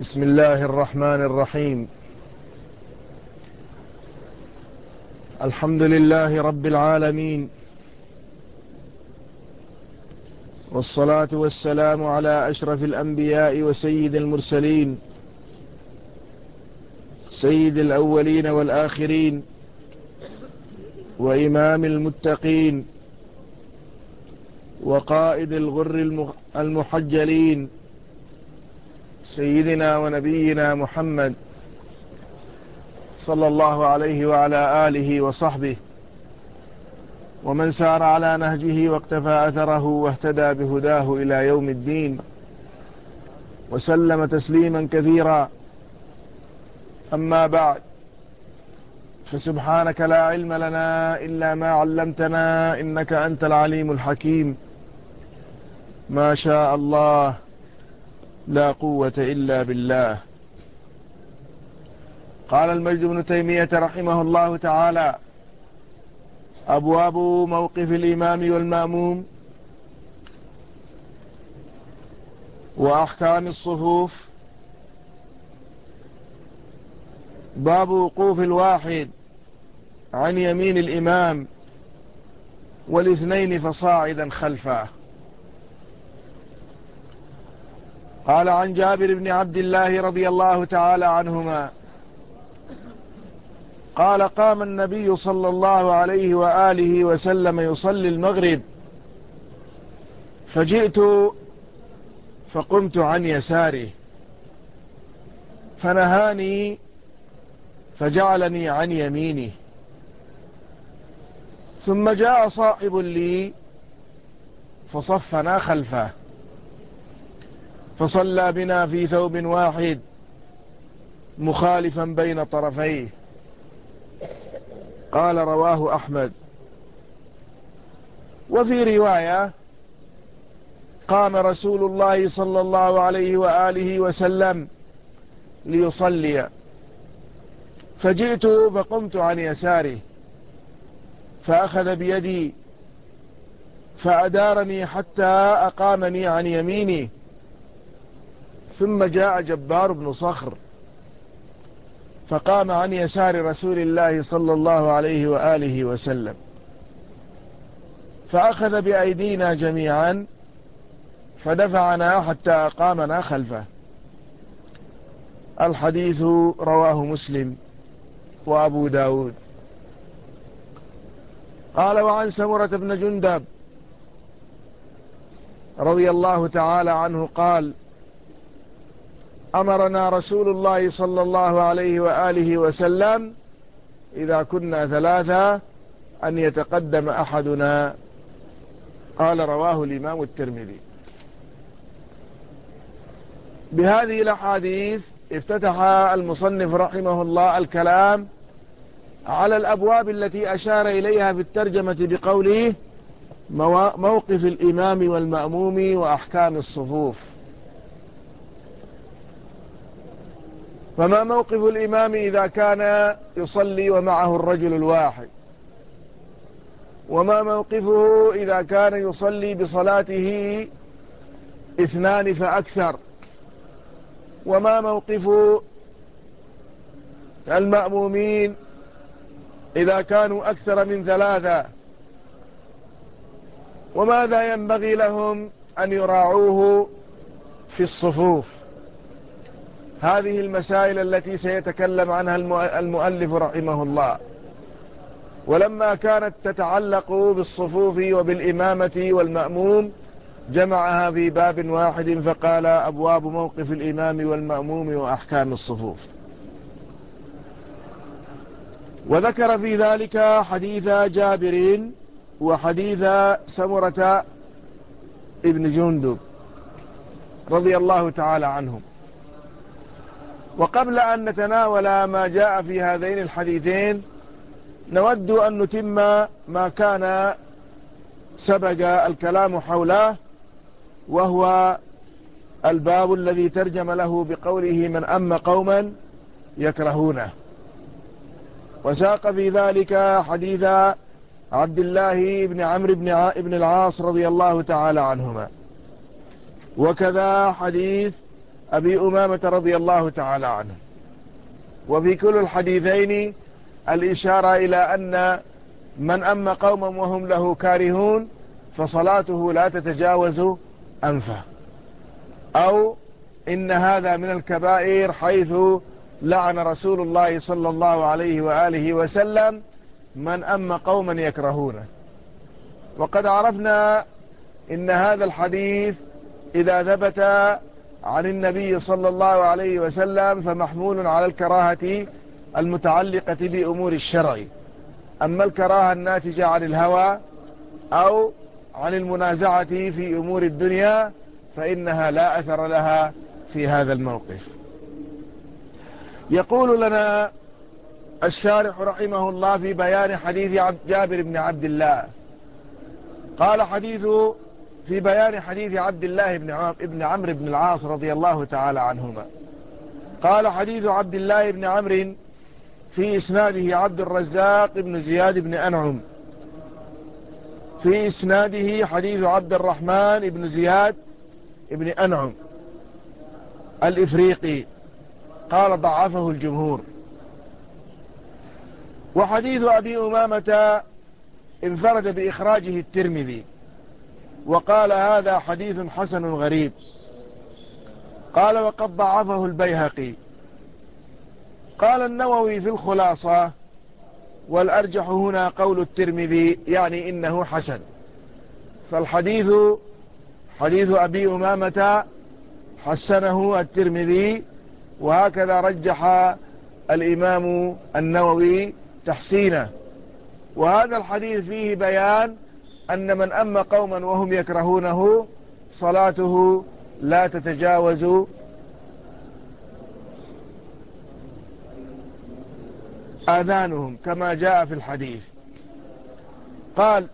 بسم الله الرحمن الرحيم. الحمد لله رب العالمين، والصلاة والسلام على أشرف الأنبياء وسيد المرسلين، سيد الأولين والآخرين، وإمام المتقين، وقائد الغر المحجلين، سيدنا ونبينا محمد صلى الله عليه وعلى آله وصحبه ومن سار على نهجه واقتفى أثره واهتدى بهداه إلى يوم الدين، وسلم تسليما كثيرا. أما بعد، فسبحانك لا علم لنا إلا ما علمتنا إنك أنت العليم الحكيم. ما شاء الله، لا قوة إلا بالله. قال المجد بن تيمية رحمه الله تعالى: أبواب موقف الإمام والمأموم وأحكام الصفوف. باب وقوف الواحد عن يمين الإمام والاثنين فصاعدا خلفه. قال عن جابر بن عبد الله رضي الله تعالى عنهما قال: قام النبي صلى الله عليه وآله وسلم يصلي المغرب، فجئت فقمت عن يساره فنهاني فجعلني عن يمينه، ثم جاء صاحب لي فصفنا خلفه، فصلى بنا في ثوب واحد مخالفا بين طرفيه. قال: رواه أحمد. وفي رواية: قام رسول الله صلى الله عليه وآله وسلم ليصلي، فجئت فقمت عن يساره فأخذ بيدي فأدارني حتى أقامني عن يميني، ثم جاء جبار بن صخر فقام عن يسار رسول الله صلى الله عليه وآله وسلم، فأخذ بأيدينا جميعا فدفعنا حتى أقامنا خلفه. الحديث رواه مسلم وأبو داود. قال: وعن سمرة بن جندب رضي الله تعالى عنه قال: أمرنا رسول الله صلى الله عليه وآله وسلم إذا كنا ثلاثة أن يتقدم أحدنا. قال: رواه الإمام الترمذي. بهذه الأحاديث افتتح المصنف رحمه الله الكلام على الأبواب التي أشار إليها في الترجمة بقوله: موقف الإمام والمأموم وأحكام الصفوف. فما موقف الإمام إذا كان يصلي ومعه الرجل الواحد؟ وما موقفه إذا كان يصلي بصلاته اثنان فأكثر؟ وما موقف المأمومين إذا كانوا أكثر من ثلاثة؟ وماذا ينبغي لهم أن يراعوه في الصفوف؟ هذه المسائل التي سيتكلم عنها المؤلف رحمه الله. ولما كانت تتعلق بالصفوف وبالإمامة والمأموم جمعها في باب واحد، فقال: أبواب موقف الإمام والمأموم وأحكام الصفوف. وذكر في ذلك حديث جابر وحديث سمرة ابن جندب رضي الله تعالى عنهم. وقبل أن نتناول ما جاء في هذين الحديثين، نود أن نتم ما كان سبق الكلام حوله، وهو الباب الذي ترجم له بقوله: من أم قوما يكرهونه. وساق في ذلك حديث عبد الله بن عمرو بن العاص رضي الله تعالى عنهما، وكذا حديث أبي أمامة رضي الله تعالى عنه. وفي كل الحديثين الإشارة إلى أن من أما قوما وهم له كارهون فصلاته لا تتجاوز أنفه، أو إن هذا من الكبائر، حيث لعن رسول الله صلى الله عليه وآله وسلم من أما قوما يكرهونه. وقد عرفنا إن هذا الحديث إذا ثبت عن النبي صلى الله عليه وسلم فمحمول على الكراهة المتعلقة بأمور الشرع. أما الكراهة الناتجة عن الهوى أو عن المنازعة في أمور الدنيا فإنها لا أثر لها في هذا الموقف. يقول لنا الشارح رحمه الله في بيان حديث جابر بن عبد الله، قال في بيان حديث عبد الله بن عمرو بن العاص رضي الله تعالى عنهما، قال: حديث عبد الله بن عمرو في إسناده عبد الرزاق بن زياد بن أنعم، في إسناده حديث عبد الرحمن بن زياد بن أنعم الإفريقي، قال: ضعفه الجمهور. وحديث أبي أمامة انفرد بإخراجه الترمذي، وقال: هذا حديث حسن غريب. قال: وقد ضعفه البيهقي. قال النووي في الخلاصة: والأرجح هنا قول الترمذي، يعني إنه حسن. فالحديث حديث أبي أمامة حسنه الترمذي، وهكذا رجح الإمام النووي تحسينه. وهذا الحديث فيه بيان أن من أما قوما وهم يكرهونه صلاته لا تتجاوز آذانهم كما جاء في الحديث. قال: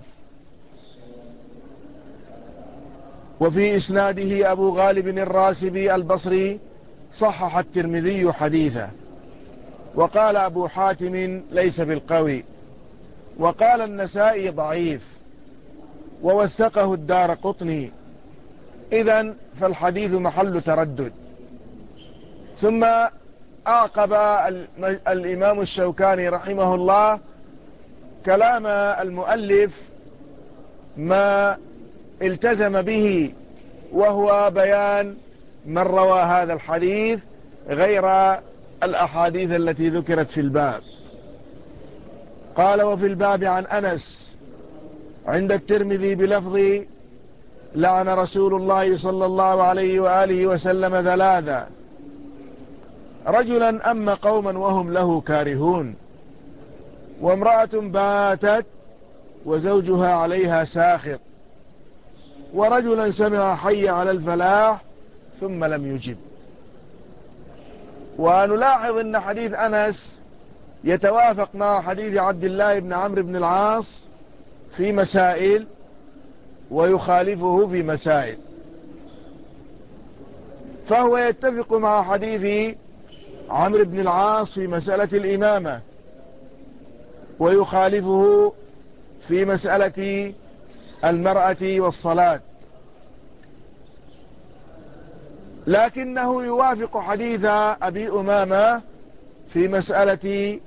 وفي إسناده أبو غالب الراسبي البصري، صحح الترمذي حديثه. وقال أبو حاتم: ليس بالقوي. وقال النسائي: ضعيف. ووثقه الدارقطني. إذن فالحديث محل تردد. ثم أعقب الإمام الشوكاني رحمه الله كلام المؤلف ما التزم به، وهو بيان من روى هذا الحديث غير الأحاديث التي ذكرت في الباب. قال: وفي الباب عن أنس عند الترمذي بلفظ: لعن رسول الله صلى الله عليه وآله وسلم ثلاثا: رجلا أما قوما وهم له كارهون، وامرأة باتت وزوجها عليها ساخط، ورجلا سمع حي على الفلاح ثم لم يجب. ونلاحظ أن حديث أنس يتوافق مع حديث عبد الله بن عمرو بن العاص في مسائل ويخالفه في مسائل، فهو يتفق مع حديث عمرو بن العاص في مسألة الإمامة، ويخالفه في مسألة المرأة والصلاة، لكنه يوافق حديث أبي أمامة في مسألة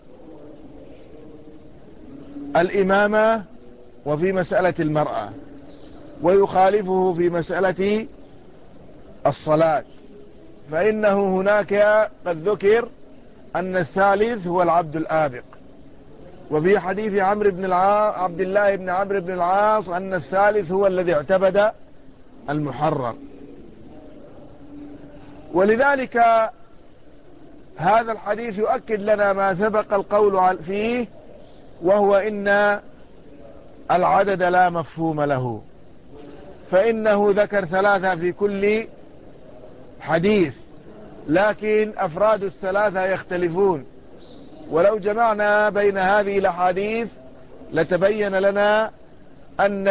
الإمامة وفي مسألة المرأة، ويخالفه في مسألة الصلاة، فإنه هناك قد ذكر أن الثالث هو العبد الآبق، وفي حديث عبد الله بن عمرو بن العاص أن الثالث هو الذي اعتبد المحرر. ولذلك هذا الحديث يؤكد لنا ما سبق القول فيه، وهو إن العدد لا مفهوم له، فإنه ذكر ثلاثة في كل حديث، لكن أفراد الثلاثة يختلفون. ولو جمعنا بين هذه الأحاديث لتبين لنا أن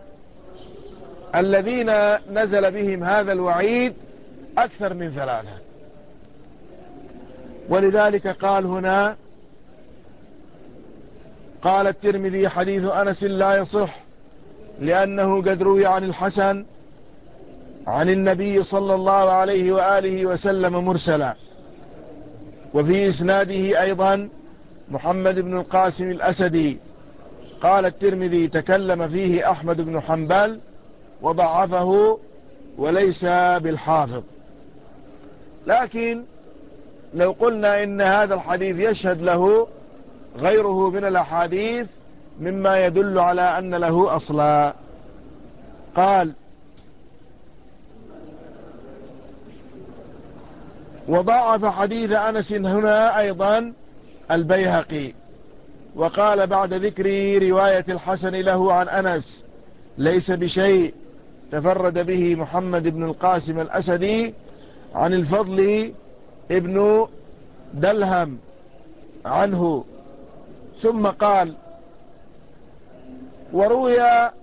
الذين نزل بهم هذا الوعيد أكثر من ثلاثة. ولذلك قال هنا: قال الترمذي: حديث أنس لا يصح، لأنه قد روي عن الحسن عن النبي صلى الله عليه وآله وسلم مرسلا. وفي إسناده أيضا محمد بن القاسم الأسدي. قال الترمذي تكلم فيه أحمد بن حنبل وضعفه وليس بالحافظ. لكن لو قلنا إن هذا الحديث يشهد له غيره من الأحاديث مما يدل على أن له أصلا. قال وضعف حديث أنس هنا أيضا البيهقي، وقال بعد ذكر رواية الحسن له عن أنس ليس بشيء تفرد به محمد بن القاسم الأسدي عن الفضل ابن دلهم عنه. ثم قال وروي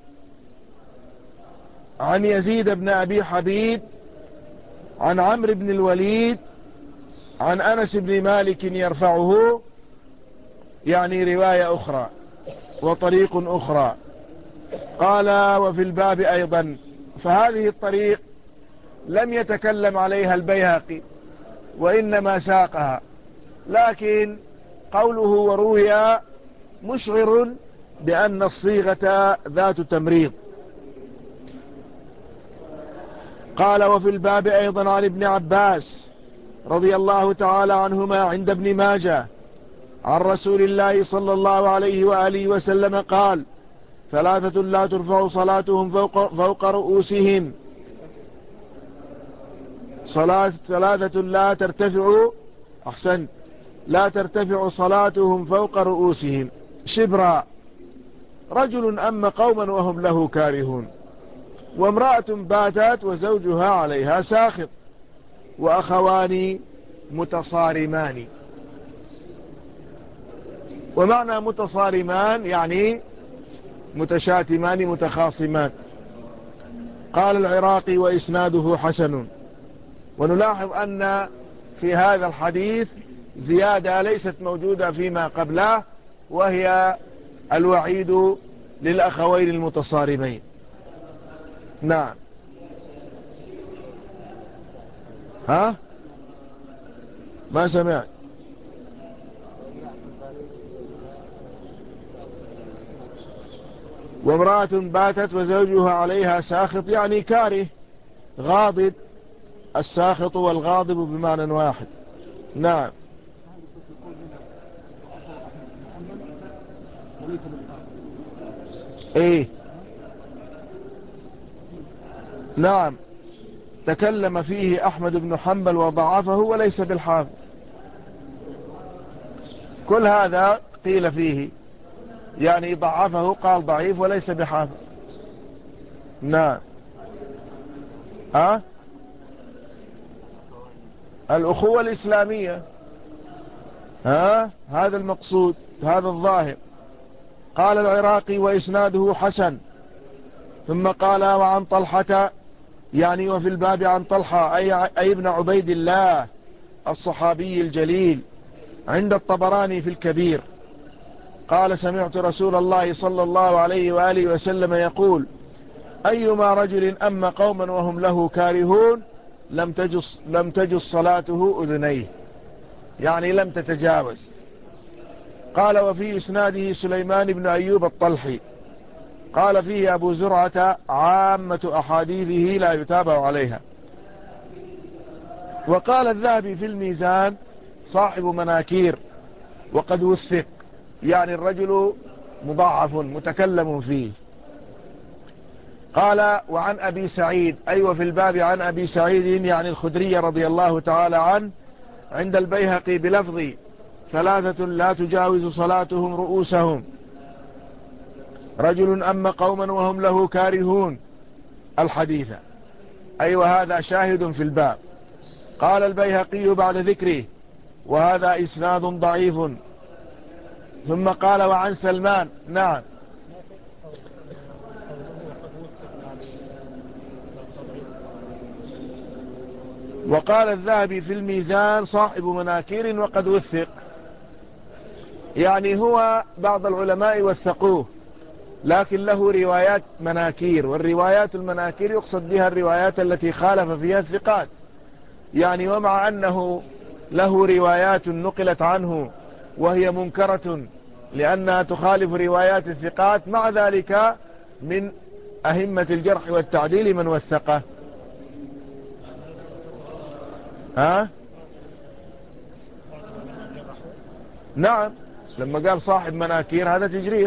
عن يزيد بن أبي حبيب عن عمرو بن الوليد عن أنس بن مالك يرفعه، يعني رواية أخرى وطريق أخرى. قال وفي الباب أيضا، فهذه الطريق لم يتكلم عليها البيهقي وإنما ساقها، لكن قوله وروي مشعر بأن الصيغة ذات تمريض. قال وفي الباب أيضا عن ابن عباس رضي الله تعالى عنهما عند ابن ماجه عن رسول الله صلى الله عليه وآله وسلم قال ثلاثة لا ترفع صلاتهم فوق رؤوسهم، ثلاثة لا ترتفع لا ترتفع صلاتهم فوق رؤوسهم شبرا: رجل أم قوما وهم له كارهون، وامرأة باتت وزوجها عليها ساخط، وأخوان متصارمان. ومعنى متصارمان يعني متشاتمان متخاصمان. قال العراقي وإسناده حسن. ونلاحظ أن في هذا الحديث زيادة ليست موجودة فيما قبله، وهي الوعيد للأخوين المتصارمين. نعم. ها ما سمعت. وامرأة باتت وزوجها عليها ساخط يعني كاره غاضب، الساخط والغاضب بمعنى واحد. نعم. ايه نعم، تكلم فيه أحمد بن حنبل وضعفه وليس بالحافظ. كل هذا قيل فيه، يعني ضعفه، قال ضعيف وليس بحافظ. نعم. ها الأخوة الإسلامية، هذا المقصود، هذا الظاهر. قال العراقي وإسناده حسن. ثم قال وعن طلحة، يعني وفي الباب عن طلحة أي ابن عبيد الله الصحابي الجليل عند الطبراني في الكبير قال سمعت رسول الله صلى الله عليه وآله وسلم يقول أيما رجل أما قوما وهم له كارهون لم تجس صلاته أذنيه، يعني لم تتجاوز. قال وفي إسناده سليمان بن أيوب الطلحي. قال فيه أبو زرعة عامة أحاديثه لا يتابع عليها. وقال الذهبي في الميزان صاحب مناكير وقد وثق، يعني الرجل مضاعف متكلم فيه. قال وعن أبي سعيد، أيوة في الباب عن أبي سعيد يعني الخدري رضي الله تعالى عنه عند البيهقي بلفظ ثلاثة لا تجاوز صلاتهم رؤوسهم: رجل أما قوما وهم له كارهون الحديث. أيوة هذا شاهد في الباب. قال البيهقي بعد ذكره وهذا إسناد ضعيف. ثم قال وعن سلمان. نعم. وقال الذهبي في الميزان صاحب مناكير وقد وثق، يعني هو بعض العلماء وثقوه لكن له روايات مناكير، والروايات المناكير يقصد بها الروايات التي خالف فيها الثقات. يعني ومع أنه له روايات نقلت عنه وهي منكرة لأنها تخالف روايات الثقات، مع ذلك من أهمة الجرح والتعديل من وثقه. ها؟ نعم، لما قال صاحب مناكير هذا تجريح.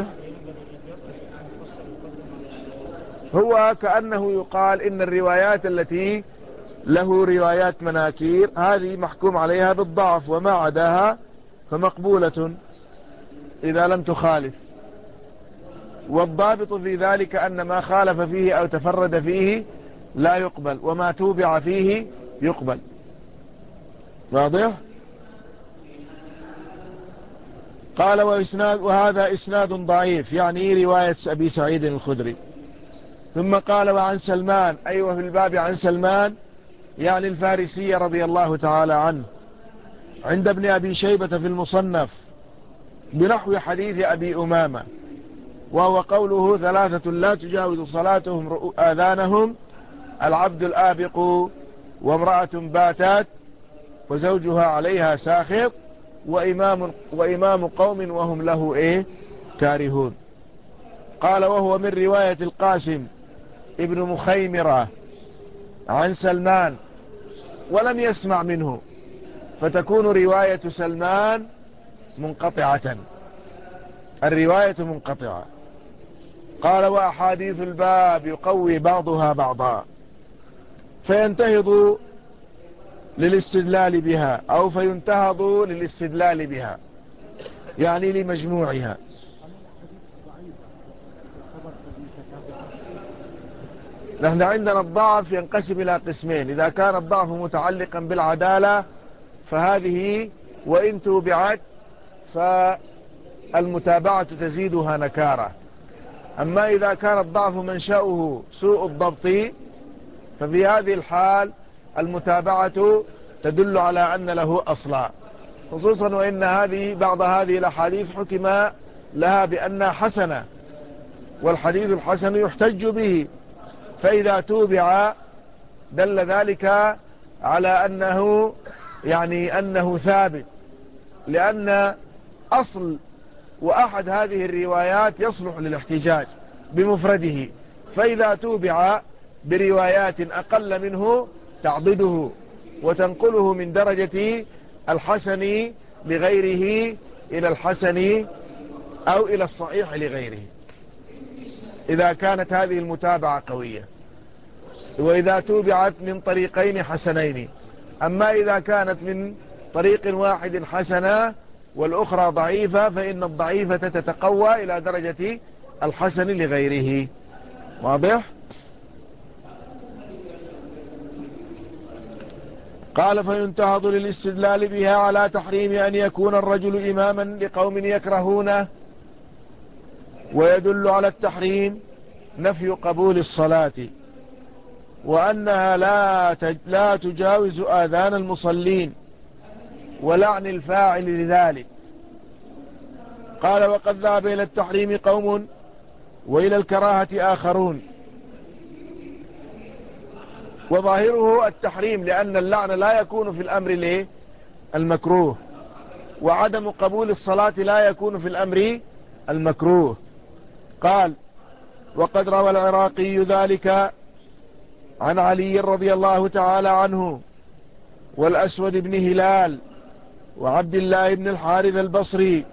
هو كأنه يقال إن الروايات التي له روايات مناكير هذه محكوم عليها بالضعف، وما عداها فمقبولة إذا لم تخالف. والضابط في ذلك أن ما خالف فيه أو تفرد فيه لا يقبل، وما توبع فيه يقبل. واضح؟ قال وهذا إسناد ضعيف، يعني رواية أبي سعيد الخدري. ثم قال وعن سلمان، أيوة في الباب عن سلمان يعني الفارسي رضي الله تعالى عنه، عند ابن أبي شيبة في المصنف بنحو حديث أبي أمامة، وهو قوله ثلاثة لا تجاوز صلاتهم آذانهم: العبد الآبق، وامرأة باتت وزوجها عليها ساخط، وإمام قوم وهم له كارهون. قال وهو من رواية القاسم ابن مخيمرة عن سلمان ولم يسمع منه، فتكون رواية سلمان منقطعة، الرواية منقطعة. قال وأحاديث الباب يقوي بعضها بعضا، فينتهض للاستدلال بها، أو فينتهض للاستدلال بها، يعني لمجموعها. نحن عندنا الضعف ينقسم إلى قسمين: إذا كان الضعف متعلقا بالعدالة فهذه وإن توبعت فالمتابعة تزيدها نكارة. أما إذا كان الضعف منشأه سوء الضبط ففي هذه الحال المتابعة تدل على أن له أصلا، خصوصا وإن بعض هذه الأحاديث حكم لها بأنها حسنة، والحديث الحسن يحتج به، فإذا توبع دل ذلك على أنه ثابت، لأن أصل وأحد هذه الروايات يصلح للاحتجاج بمفرده، فإذا توبع بروايات أقل منه تعضده وتنقله من درجة الحسن لغيره إلى الحسن أو إلى الصحيح لغيره، إذا كانت هذه المتابعة قوية، وإذا توبعت من طريقين حسنين. أما إذا كانت من طريق واحد حسنة والأخرى ضعيفة فإن الضعيفة تتقوى إلى درجة الحسن لغيره. واضح؟ قال فينتهض للاستدلال بها على تحريم أن يكون الرجل إماما لقوم يكرهونه، ويدل على التحريم نفي قبول الصلاة، وأنها لا تجاوز آذان المصلين، ولعن الفاعل لذلك. قال وقد ذهب إلى التحريم قوم وإلى الكراهة آخرون، وظاهره التحريم، لأن اللعن لا يكون في الأمر المكروه، وعدم قبول الصلاة لا يكون في الأمر المكروه. قال وقد روى العراقي ذلك عن علي رضي الله تعالى عنه والأسود بن هلال وعبد الله بن الحارث البصري،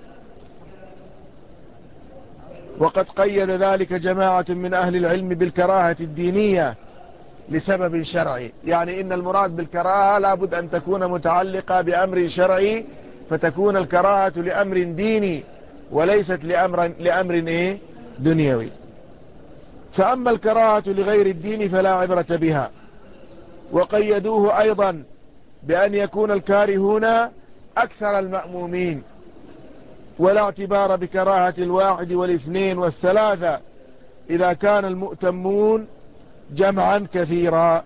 وقد قيد ذلك جماعة من أهل العلم بالكراهة الدينية لسبب شرعي، يعني إن المراد بالكراهة لابد أن تكون متعلقة بأمر شرعي، فتكون الكراهة لأمر ديني وليست لأمر دنيوي. فأما الكراهة لغير الدين فلا عبرة بها. وقيدوه أيضا بأن يكون الكارهون أكثر المأمومين، ولا اعتبار بكراهة الواحد والاثنين والثلاثة إذا كان المؤتمون جمعا كثيرا،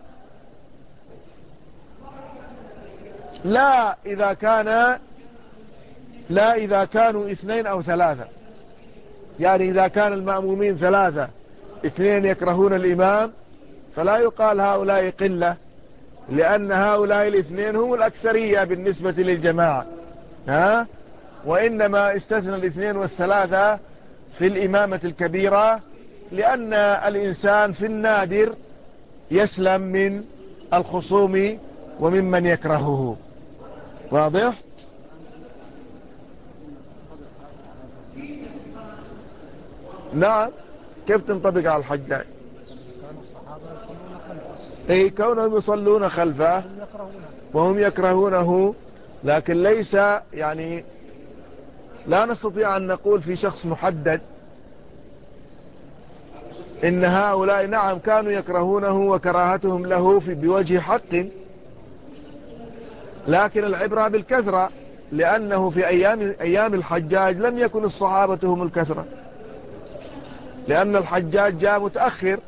لا إذا كانوا اثنين أو ثلاثة. يعني إذا كان المأمومين ثلاثة، اثنين يكرهون الإمام، فلا يقال هؤلاء قلة، لأن هؤلاء الاثنين هم الأكثرية بالنسبة للجماعة، وإنما استثنى الاثنين والثلاثة في الإمامة الكبيرة، لأن الإنسان في النادر يسلم من الخصوم وممن يكرهه. واضح؟ نعم. كيف تنطبق على الحجاج؟ اي كونهم يصلون خلفه وهم يكرهونه، لكن ليس يعني لا نستطيع أن نقول في شخص محدد إن هؤلاء نعم كانوا يكرهونه وكراهتهم له بوجه حق، لكن العبرة بالكثرة، لأنه في أيام الحجاج لم يكن الصحابة هم الكثرة، لأن الحجاج جاء متأخر.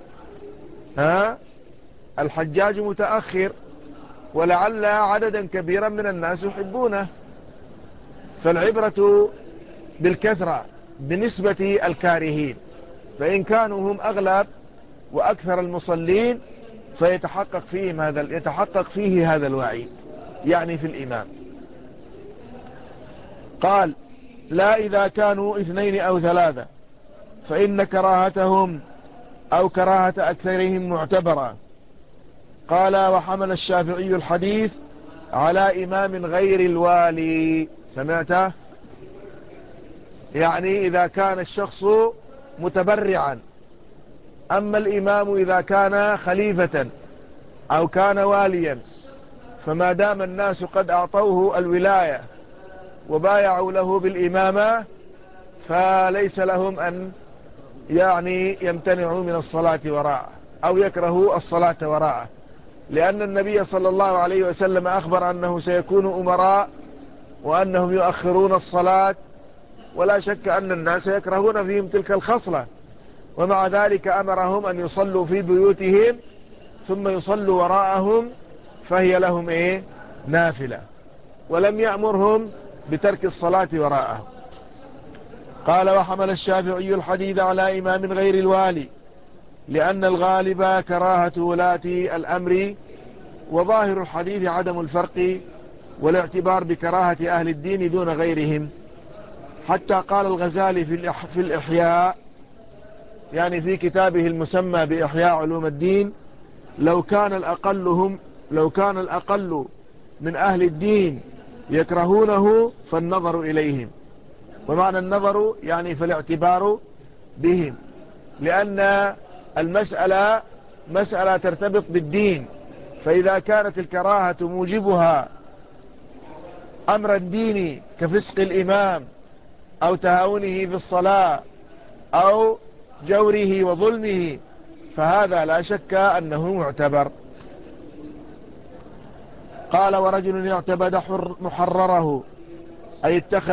الحجاج متأخر، ولعل عددا كبيرا من الناس يحبونه، فالعبرة بالكثرة بنسبة الكارهين، فإن كانوا هم أغلب وأكثر المصلين يتحقق فيه هذا الوعيد، يعني في الإمام. قال: لا إذا كانوا اثنين أو ثلاثة، فإن كراهتهم أو كراهة أكثرهم معتبرة. قال: وحمل الشافعي الحديث على إمام غير الوالي. سمعته؟ يعني إذا كان الشخص متبرعا، أما الإمام إذا كان خليفة أو كان واليا، فما دام الناس قد أعطوه الولاية وبايعوا له بالإمامة، فليس لهم أن يعني يمتنعوا من الصلاة وراءه أو يكرهوا الصلاة وراءه، لأن النبي صلى الله عليه وسلم أخبر أنه سيكون أمراء وأنهم يؤخرون الصلاة، ولا شك أن الناس يكرهون فيهم تلك الخصلة، ومع ذلك أمرهم أن يصلوا في بيوتهم ثم يصلوا وراءهم، فهي لهم نافلة، ولم يأمرهم بترك الصلاة وراءهم. قال: وحمل الشافعي الحديث على إمام غير الوالي، لأن الغالب كراهة ولاة الأمر، وظاهر الحديث عدم الفرق والاعتبار بكراهة أهل الدين دون غيرهم. حتى قال الغزالي في الإحياء، يعني في كتابه المسمى بإحياء علوم الدين: لو كان الأقل من أهل الدين يكرهونه فالنظر إليهم. ومعنى النظر يعني فالاعتبار بهم، لأن المسألة مسألة ترتبط بالدين، فإذا كانت الكراهة موجبها أمر الدين كفسق الإمام أو تهاونه في الصلاة أو جوره وظلمه، فهذا لا شك أنه معتبر. قال: ورجل اعتبد محرره، أي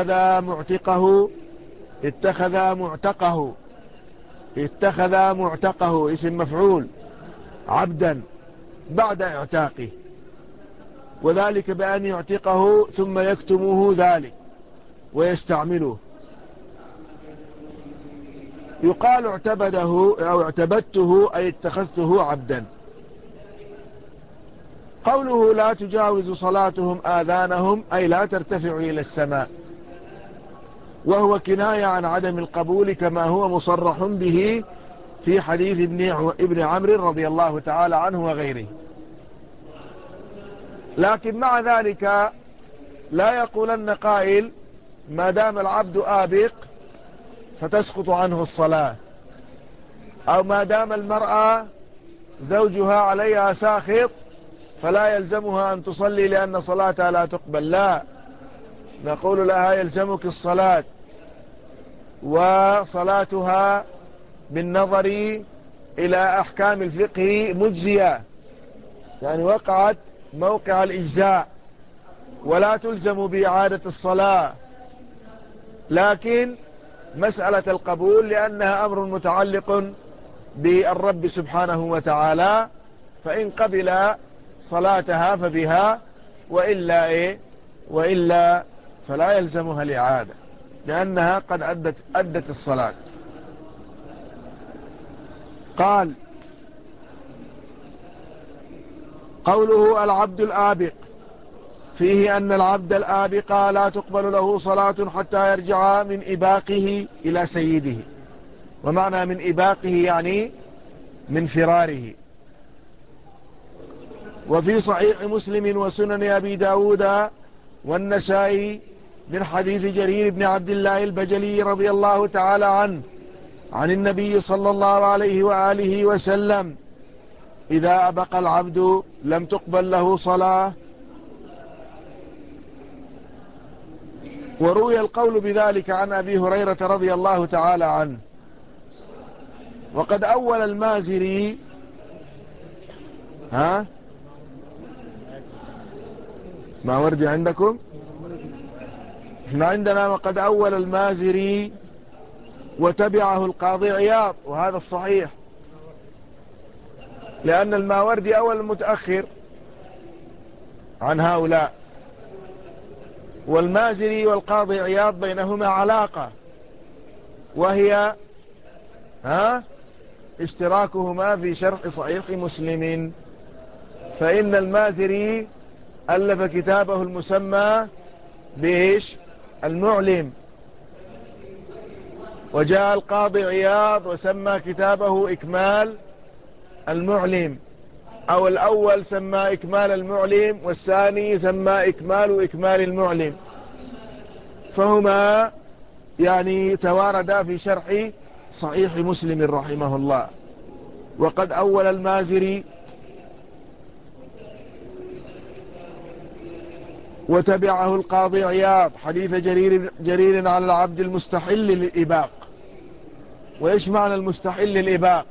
اتخذ معتقه اسم مفعول عبدا بعد اعتاقه، وذلك بأن يعتقه ثم يكتمه ذلك ويستعمله. يقال اعتبده أو اعتبدته، أي اتخذته عبدا. قوله: لا تجاوز صلاتهم آذانهم، أي لا ترتفع إلى السماء، وهو كناية عن عدم القبول، كما هو مصرح به في حديث ابن عمرو رضي الله تعالى عنه وغيره. لكن مع ذلك لا يقولن قائل: ما دام العبد آبق فتسقط عنه الصلاة، أو ما دام المرأة زوجها عليها ساخط فلا يلزمها أن تصلي لأن صلاتها لا تقبل. لا، نقول لها: يلزمك الصلاة، وصلاتها بالنظر إلى أحكام الفقه مجزية، يعني وقعت موقع الإجزاء، ولا تلزم بإعادة الصلاة. لكن مسألة القبول لأنها أمر متعلق بالرب سبحانه وتعالى، فإن قبل صلاتها فبها، وإلا فلا يلزمها الإعادة، لأنها قد أدت الصلاة. قال: قوله العبد الآبق، فيه أن العبد الآبق لا تقبل له صلاة حتى يرجع من إباقه إلى سيده. ومعنى من إباقه يعني من فراره. وفي صحيح مسلم وسنن أبي داود والنسائي من حديث جرير بن عبد الله البجلي رضي الله تعالى عنه عن النبي صلى الله عليه وآله وسلم: إذا أبق العبد لم تقبل له صلاة. وروي القول بذلك عن أبي هريرة رضي الله تعالى عنه. وقد أول المازري ما وردي عندكم؟ احنا عندنا وقد أول المازري وتبعه القاضي عياض، وهذا الصحيح، لأن الماوردي أول المتأخر عن هؤلاء، والمازري والقاضي عياض بينهما علاقة، وهي اشتراكهما في شرح صحيح مسلم. فإن المازري ألف كتابه المسمى بإيش؟ المعلم. وجاء القاضي عياض وسمى كتابه إكمال المعلم، أو الأول سمى إكمال المعلم والثاني سمى إكمال المعلم، فهما يعني تواردا في شرح صحيح مسلم رحمه الله. وقد أول المازري وتبعه القاضي عياض حديث جرير على العبد المستحل للإباق. وإيش معنى المستحل للإباق؟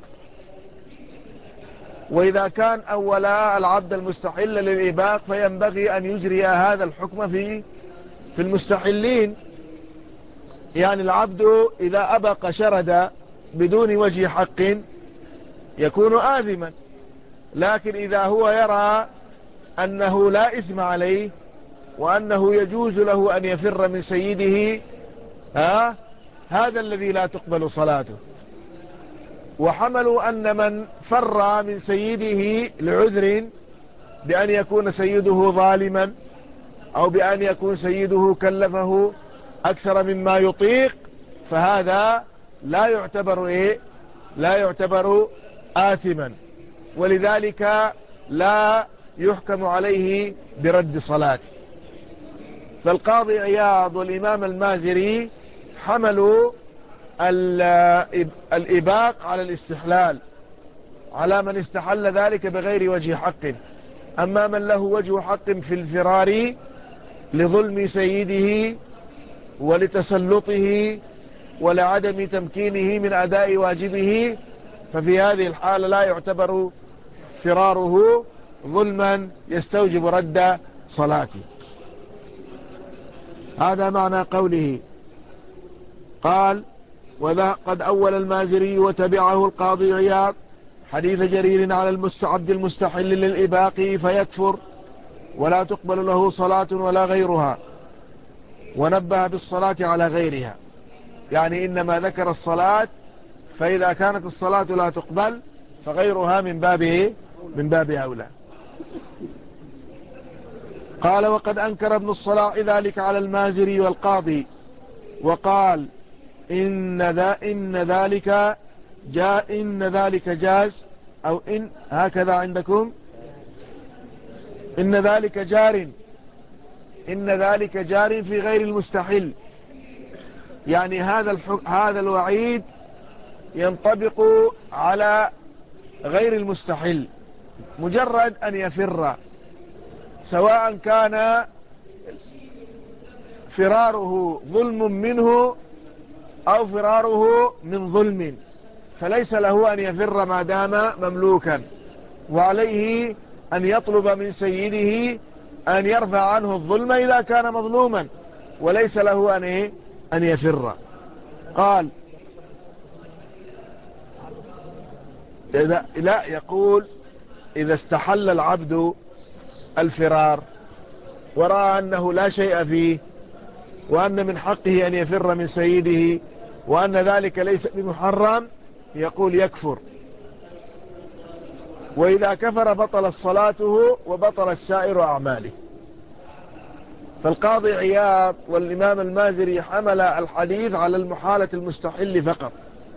وإذا كان أولا العبد المستحل للإباق فينبغي أن يجري هذا الحكم في المستحلين. يعني العبد إذا أبق شرد بدون وجه حق يكون آثما، لكن إذا هو يرى أنه لا إثم عليه وأنه يجوز له أن يفر من سيده، هذا الذي لا تقبل صلاته. وحملوا أن من فر من سيده لعذر، بأن يكون سيده ظالما أو بأن يكون سيده كلفه أكثر مما يطيق، فهذا لا يعتبر آثما، ولذلك لا يحكم عليه برد صلاته. فالقاضي عياض والإمام المازري حملوا الإباق على الاستحلال، على من استحل ذلك بغير وجه حق. أما من له وجه حق في الفرار لظلم سيده ولتسلطه ولعدم تمكينه من أداء واجبه، ففي هذه الحالة لا يعتبر فراره ظلما يستوجب رد صلاته. هذا معنى قوله. قال: وقد أول المازري وتبعه القاضي عياض حديث جرير على عبد المستحل للإباق فيكفر ولا تقبل له صلاة ولا غيرها، ونبه بالصلاة على غيرها. يعني إنما ذكر الصلاة، فإذا كانت الصلاة لا تقبل فغيرها من باب أولى. قال: وقد أنكر ابن الصلاح ذلك على المازري والقاضي، وقال: إن ذلك جاز، أو إن هكذا عندكم، إن ذلك جار في غير المستحل. يعني هذا الوعيد ينطبق على غير المستحل، مجرد أن يفر، سواء كان فراره ظلم منه أو فراره من ظلم، فليس له أن يفر ما دام مملوكا، وعليه أن يطلب من سيده أن يرفع عنه الظلم إذا كان مظلوما، وليس له أن يفر. قال: لا، يقول: إذا استحل العبد الفرار ورأى أنه لا شيء فيه، وأن من حقه أن يفر من سيده، وأن ذلك ليس بمحرم، يقول يكفر وإذا كفر بطلت صلاته وبطل سائر أعماله. فالقاضي عياض والإمام المازري حمل الحديث على المحالة المستحل فقط،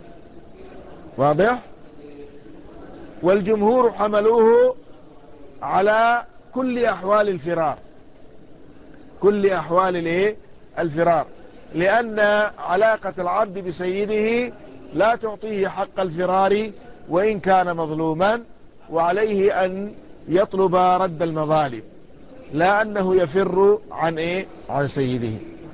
واضح؟ والجمهور حملوه على كل أحوال الفرار، كل أحوال الفرار، لأن علاقة العبد بسيده لا تعطيه حق الفرار وإن كان مظلوما، وعليه أن يطلب رد المظالم، لا أنه يفر عن سيده.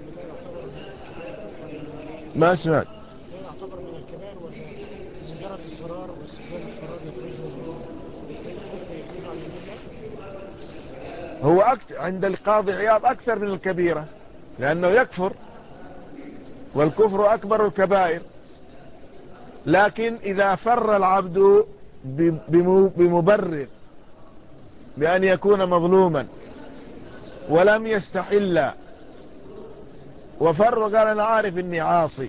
ما سمعت. لا يعتبر من الكبائر، ولا مجرد الفرار واستخدام الفرار الكفر يخرج عن الملة؟ هو عند القاضي عياض أكثر من الكبيرة، لأنه يكفر، والكفر أكبر الكبائر. لكن إذا فر العبد بمبرر بأن يكون مظلوما ولم يستحل، وفر وقال أنا عارف إني عاصي،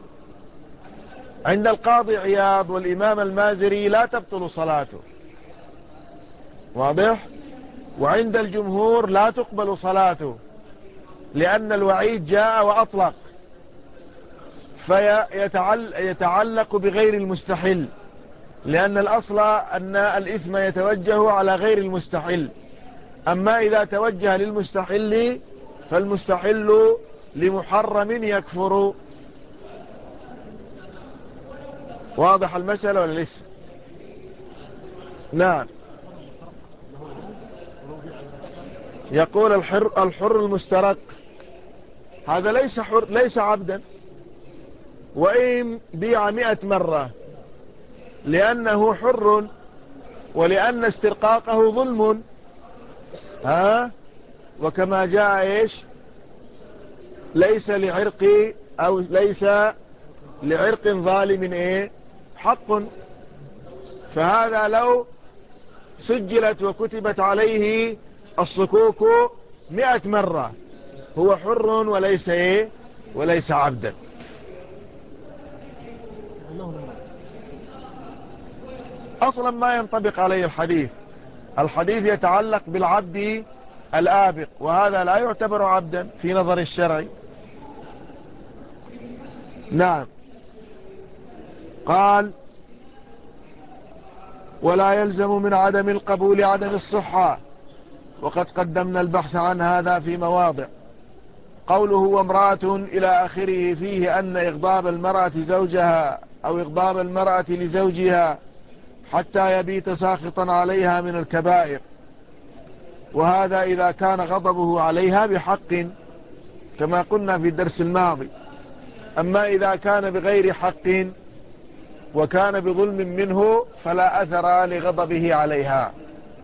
عند القاضي عياض والإمام المازري لا تبطل صلاته، واضح؟ وعند الجمهور لا تقبل صلاته، لأن الوعيد جاء وأطلق، فيتعلق بغير المستحل، لأن الأصل أن الإثم يتوجه على غير المستحل. أما إذا توجه للمستحل فالمستحل لمحرم يكفر. واضح المسألة ولا لسه؟ نعم. يقول الحر المسترق هذا ليس حر، ليس عبدا، وإن بيع 100 مرة، لأنه حر، ولأن استرقاقه ظلم. وكما جاء ليس لعرق، أو ليس لعرق ظالم حق. فهذا لو سجلت وكتبت عليه الصكوك 100 مرة هو حر وليس عبدا. أصلا ما ينطبق عليه الحديث يتعلق بالعبد الآبق، وهذا لا يعتبر عبدا في نظر الشرع. نعم. قال ولا يلزم من عدم القبول عدم الصحة، وقد قدمنا البحث عن هذا في مواضع. قوله وامرأة إلى آخره فيه أن إغضاب المرأة زوجها أو إغضاب المرأة لزوجها حتى يبيت ساخطا عليها من الكبائر، وهذا إذا كان غضبه عليها بحق كما قلنا في الدرس الماضي. أما إذا كان بغير حق وكان بظلم منه فلا أثر لغضبه عليها.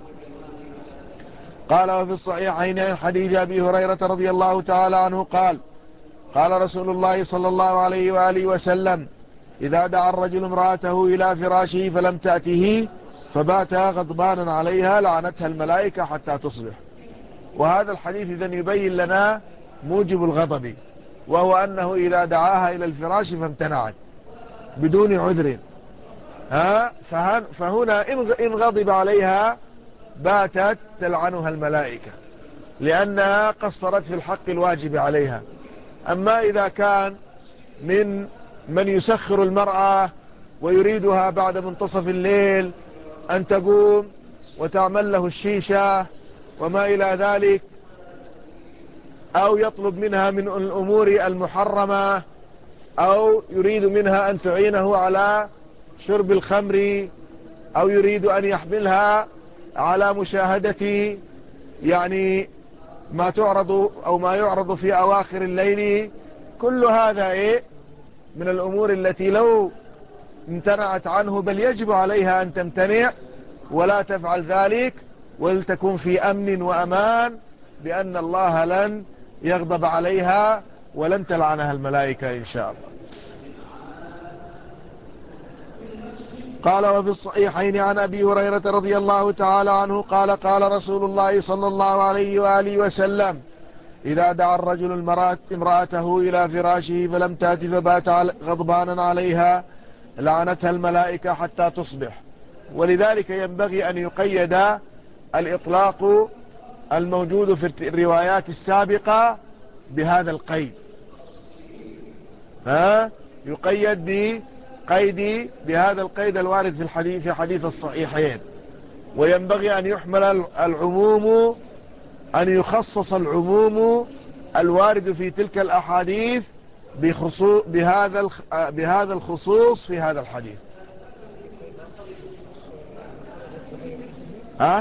قال وفي الصحيحين عن حديث أبي هريرة رضي الله تعالى عنه قال قال رسول الله صلى الله عليه وآله وسلم إذا دعا الرجل امرأته إلى فراشه فلم تأته فبات غضبانا عليها لعنتها الملائكة حتى تصبح. وهذا الحديث إذن يبين لنا موجب الغضب، وهو أنه إذا دعاها إلى الفراش فامتنعت بدون عذر، فهنا إن غضب عليها باتت تلعنها الملائكة، لأنها قصرت في الحق الواجب عليها. أما إذا كان من يسخر المرأة ويريدها بعد منتصف الليل أن تقوم وتعمل له الشيشة وما إلى ذلك، أو يطلب منها من الأمور المحرمة، أو يريد منها أن تعينه على شرب الخمر، أو يريد أن يحملها على مشاهدة ما تعرض أو ما يعرض في أواخر الليل، كل هذا من الأمور التي لو امتنعت عنه بل يجب عليها أن تمتنع ولا تفعل ذلك، ولتكون في أمن وأمان بأن الله لن يغضب عليها ولن تلعنها الملائكة إن شاء الله. قال وفي الصحيحين عن أبي هريرة رضي الله تعالى عنه قال قال رسول الله صلى الله عليه وآله وسلم إذا دعا الرجل امرأته إلى فراشه فلم تأت فبات غضبانا عليها لعنتها الملائكة حتى تصبح. ولذلك ينبغي أن يقيد الإطلاق الموجود في الروايات السابقة بهذا القيد، يقيد بهذا القيد الوارد في حديث الصحيحين. وينبغي أن يحمل العموم، أن يخصص العموم الوارد في تلك الأحاديث بهذا الخصوص في هذا الحديث. ها؟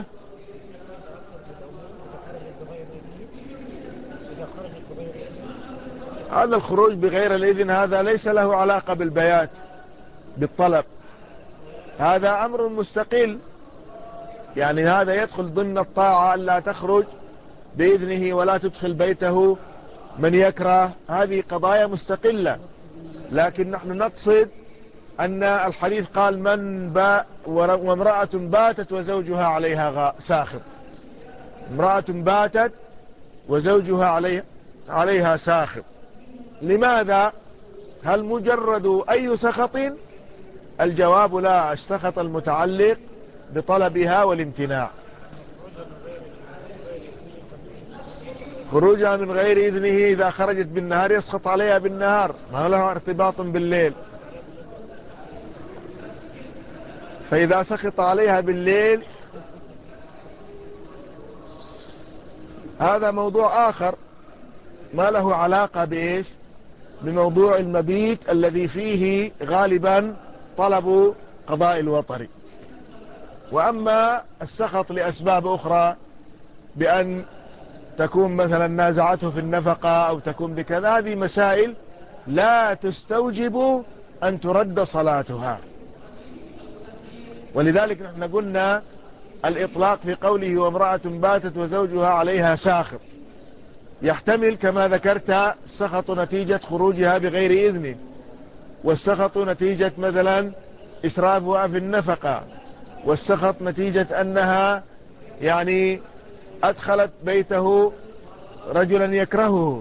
هذا الخروج بغير الإذن هذا ليس له علاقة بالبيات بالطلب، هذا أمر مستقل، يعني هذا يدخل ضمن الطاعة ألا تخرج بإذنه ولا تدخل بيته من يكره، هذه قضايا مستقلة. لكن نحن نقصد أن الحديث قال وامرأة باتت وزوجها عليها ساخط، امرأة باتت وزوجها عليها ساخط. لماذا؟ هل مجرد أي سخط؟ الجواب لا، السخط المتعلق بطلبها والامتناع. خروجها من غير إذنه إذا خرجت بالنهار يسخط عليها بالنهار، ما له ارتباط بالليل. فإذا سخط عليها بالليل هذا موضوع آخر ما له علاقة بإيش؟ بموضوع المبيت الذي فيه غالبا طلب قضاء الوطر. وأما السخط لأسباب أخرى، بأن تكون مثلا نازعته في النفقة أو تكون بكذا، هذه مسائل لا تستوجب أن ترد صلاتها. ولذلك نحن قلنا الإطلاق في قوله وامرأة باتت وزوجها عليها ساخط يحتمل كما ذكرت السخط نتيجة خروجها بغير إذن، والسخط نتيجة مثلا إسرافها في النفقة، والسخط نتيجة أنها يعني أدخلت بيته رجلا يكرهه.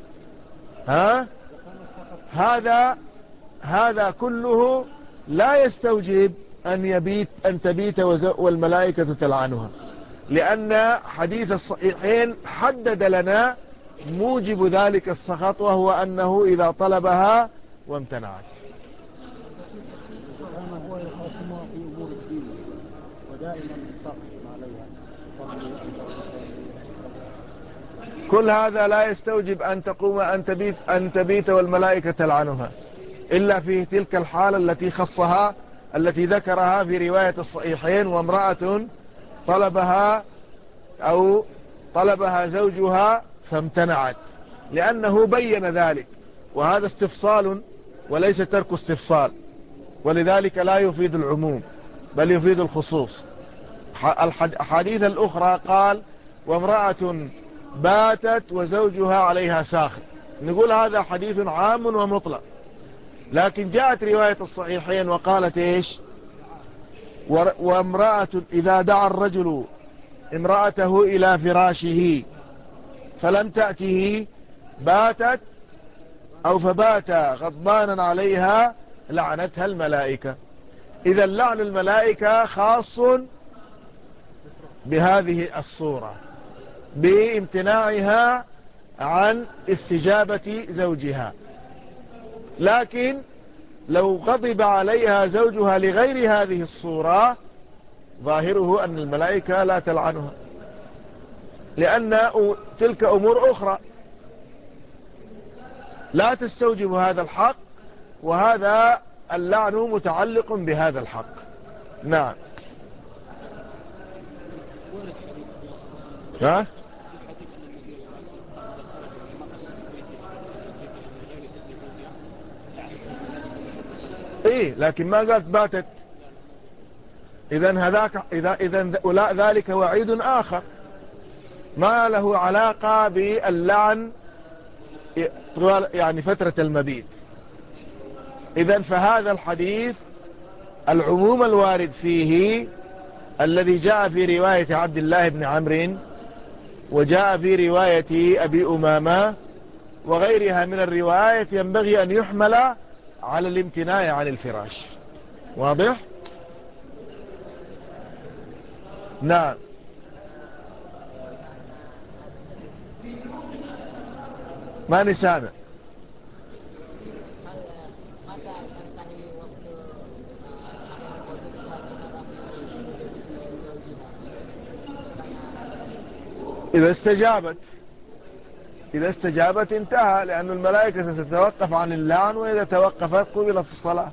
هذا كله لا يستوجب أن تبيت والملائكة تلعنها، لأن حديث الصحيحين حدد لنا موجب ذلك السخط، وهو أنه إذا طلبها وامتنعت. هو يخاصمها في أمور الدين ودائما ساقط عليها. كل هذا لا يستوجب أن تقوم أن تبيت والملائكة تلعنها، إلا في تلك الحالة التي خصها، التي ذكرها في رواية الصحيحين، وامرأة طلبها زوجها فامتنعت، لأنه بين ذلك، وهذا استفصال وليس ترك استفصال، ولذلك لا يفيد العموم بل يفيد الخصوص. الحديث الأخرى قال وامرأة باتت وزوجها عليها ساخط، نقول هذا حديث عام ومطلق. لكن جاءت رواية الصحيحين وقالت إيش؟ وامرأة إذا دعا الرجل امرأته إلى فراشه فلم تأته باتت فبات غضبانا عليها لعنتها الملائكة. إذا لعن الملائكة خاص بهذه الصورة، بامتناعها عن استجابة زوجها. لكن لو غضب عليها زوجها لغير هذه الصورة ظاهره أن الملائكة لا تلعنها، لأن تلك أمور أخرى لا تستوجب هذا الحق، وهذا اللعن متعلق بهذا الحق. نعم. ها؟ ايه، لكن ما قالت باتت. إذن ذلك وعيد آخر ما له علاقة باللعن طوال يعني فترة المبيت. إذن فهذا الحديث العموم الوارد فيه الذي جاء في رواية عبد الله بن عمرو وجاء في رواية أبي أمامة وغيرها من الروايات ينبغي أن يحمل على الامتناع عن الفراش. واضح؟ نعم. ماني سامع. إذا استجابت، إذا استجابت انتهى، لأن الملائكة ستتوقف عن اللعن، وإذا توقفت قبلت الصلاة.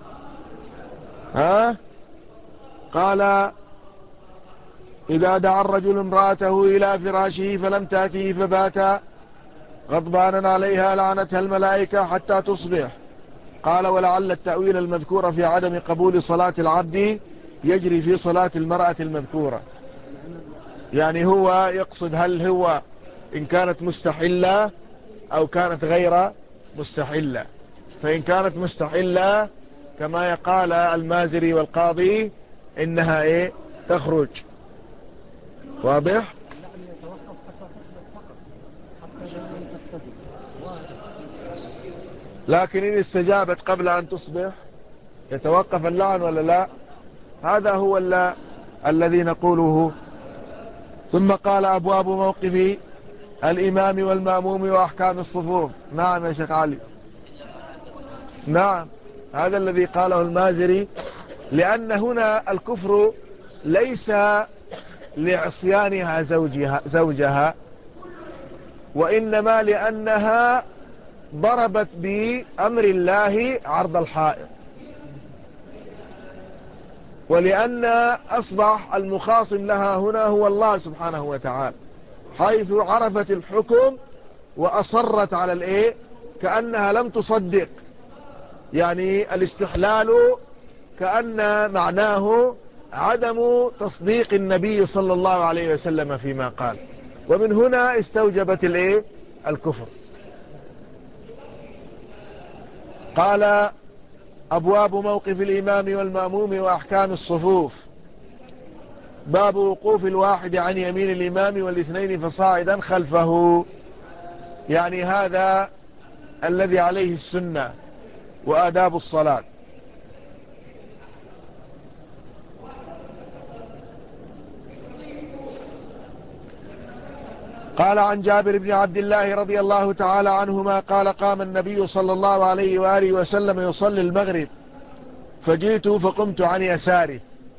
ها؟ قال: إذا دعا الرجل امرأته إلى فراشه فلم تأته فبات غضبانا عليها لعنتها الملائكة حتى تصبح. قال: ولعل التأويل المذكور في عدم قبول صلاة العبد يجري في صلاة المرأة المذكورة. يعني هو يقصد هل هو إن كانت مستحلة أو كانت غير مستحلة. فإن كانت مستحلة كما يقال المازري والقاضي إنها إيه؟ تخرج. واضح؟ يعني يتوقف حتى تصبح فقط، حتى لو لم تستجب. لكن إن استجابت قبل أن تصبح يتوقف اللعن ولا لا؟ هذا هو الذي نقوله. ثم قال: أبواب موقف الإمام والمأموم وأحكام الصفوف. نعم يا شيخ علي. نعم، هذا الذي قاله المازري، لأن هنا الكفر ليس لعصيانها زوجها، وإنما لأنها ضربت بأمر الله عرض الحائط، ولأن أصبح المخاصم لها هنا هو الله سبحانه وتعالى، حيث عرفت الحكم وأصرت على الإيه؟ كأنها لم تصدق. يعني الاستحلال كأن معناه عدم تصديق النبي صلى الله عليه وسلم فيما قال، ومن هنا استوجبت الإيه؟ الكفر. قال: أبواب موقف الإمام والمأموم وأحكام الصفوف. باب وقوف الواحد عن يمين الإمام والاثنين فصاعدا خلفه. يعني هذا الذي عليه السنة وآداب الصلاة. قال: عن جابر بن عبد الله رضي الله تعالى عنهما قال: قام النبي صلى الله عليه وآله وسلم يصلي المغرب، فجئت فقمت عن يساري